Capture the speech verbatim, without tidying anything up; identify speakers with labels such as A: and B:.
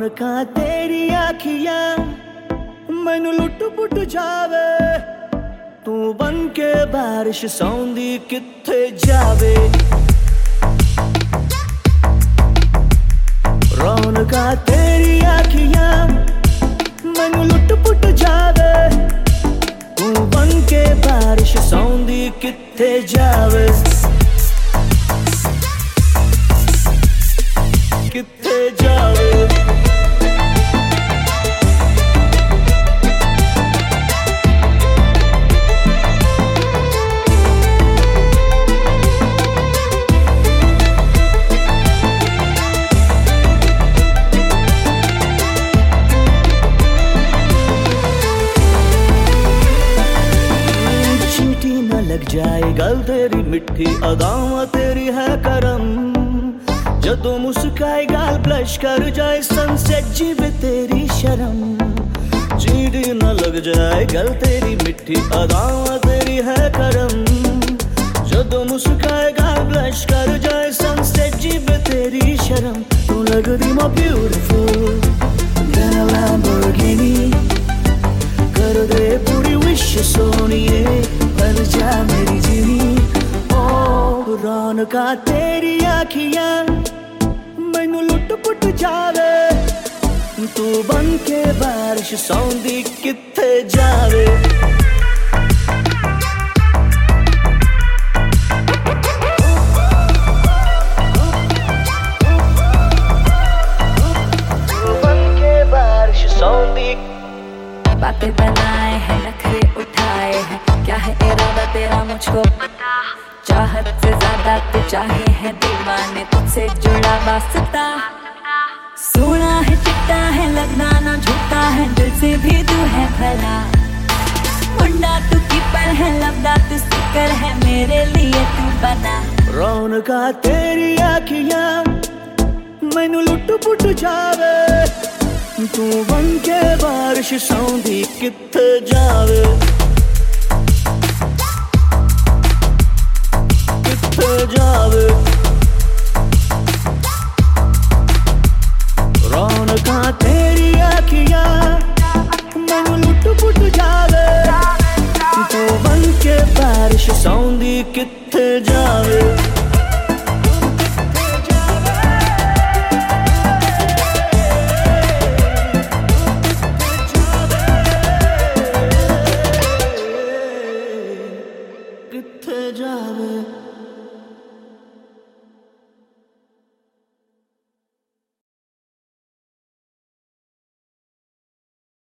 A: रौनका तेरी आखियां मैनू लुट पुट जावे, तू बन के बारिश सौंदी किथे जावे। रौनका तेरी आखियां मैनू लुट पुट जावे, तू बन के बारिश सौंदी किथे जावे। किथे जावे चींटी न लग जाए गल तेरी मिठी अदावां तेरी है करम, जदों मुस्काए गाल ब्लश कर जाए सनसेट जीवे तेरी शर्म। चींटी न लग जाए गल तेरी मिठी अदावां तेरी है करम, जदों मुस्काए गाल ब्लश कर जाए सनसेट जीवे तेरी शर्म। तू लगदी more beautiful than a Lamborghini, कर दे पूरी विश सोनिए बन जा मेरी जीनी। ओ रौनका तेरी आखियां मैनू लुट पुट जावे, तू बन के बारिश सौंदी किथे जावे। तू बन के बारिश सौंदी।
B: बातें बनाए हैं नखरे उठाए हैं, क्या है इरादा तेरा मुझको पता। चाहत से ज्यादा तू चाहे है दीवाने, तुझसे जुड़ा वास्ता। सोना है चिट्टा है लगना ना झूठा है, दिल से भी तू है भला। मुंडा तू कीपर है लबदा तू स्टिकर है, मेरे लिए तू बना।
A: रौनका तेरी आखियां मैनू लुट पुट जावे, तू बन के बारिश सौंदी किथे जावे। किथे जावे रौनका तेरी आखियां मैनू लुट पुट जावे, तू बन के बारिश सौंदी किथे जावे। किथे जावे।